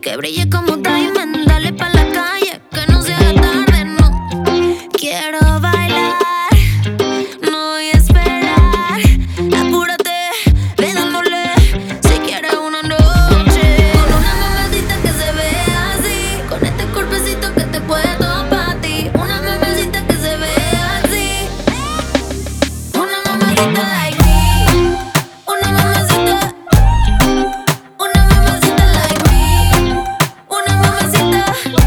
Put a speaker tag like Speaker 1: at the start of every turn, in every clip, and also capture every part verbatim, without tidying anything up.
Speaker 1: que brille como diamond. Dale pa' la calle, que no se haga tarde, no. Quiero bailar, no voy a esperar. Apúrate, ve dándole, si quieres una noche. Con una mamacita que se vea así, con este cuerpecito que te puedo pa' ti. Una mamacita que se vea así, una mamacita like me. Una mamacita, una mamacita like me. Una mamacita,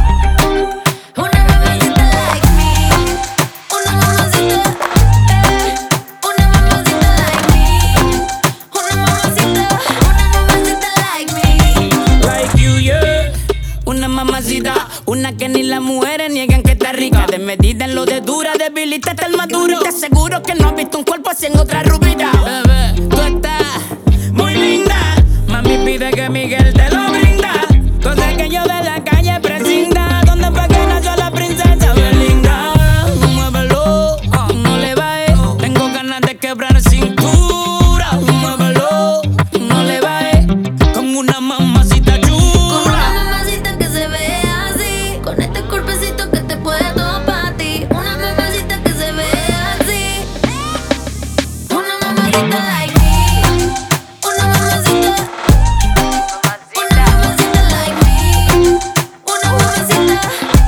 Speaker 1: una mamacita like me. Una mamacita, eh, una mamacita like me. Una mamacita, una mamacita like me.
Speaker 2: Like you, yeah. Una mamacita, una que ni las mujeres niegan que está rica. De medida en lo de dura, debilita hasta el maduro. Te aseguro que no has visto un cuerpo así en otra rubita. Bebé, tú estás muy linda. Mami pide que Miguel te lo brinda. Cosa que yo de la calle prescinda. Donde fue que nació la princesa Belinda. Muévelo, no le bajes. Tengo ganas de quebrar cintura. Muévelo, no le bajes. Con una mamacita
Speaker 1: Con una
Speaker 2: chula.
Speaker 1: mamacita que se vea así, con este cuerpecito que te puedo pa' ti. Una mamacita que se vea así, una mamacita like me. Una mamacita, una mamacita like me. Una mamacita,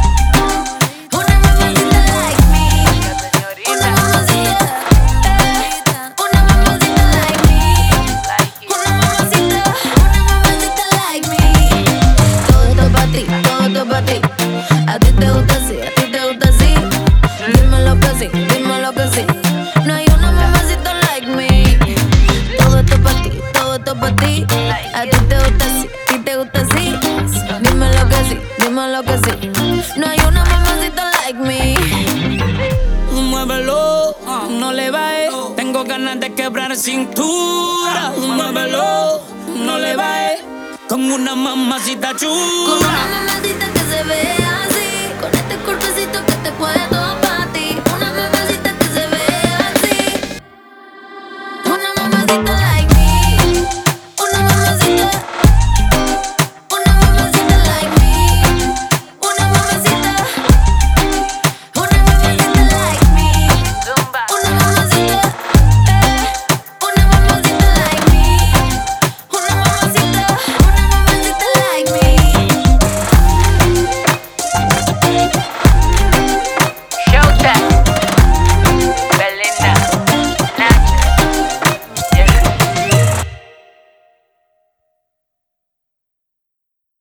Speaker 1: una mamacita like me. Una mamacita, eh, una mamacita like me. Una mamacita, una mamacita like me. Todo esto pa' ti, todo esto pa' ti. A ti te gusta así, a ti te gusta así. Dímelo que sí, dímelo que sí. No hay una mamacita like me. Todo esto pa' ti, todo esto pa' ti. A ti te gusta así, a ti te gusta así. Dímelo que sí, dímelo que sí. No hay una mamacita like me.
Speaker 2: Muévelo, no le bajes. Tengo ganas de quebrar cintura. Muévelo, no le bajes. Con una mamacita
Speaker 1: Con
Speaker 2: chula.
Speaker 1: una mamacita que se vea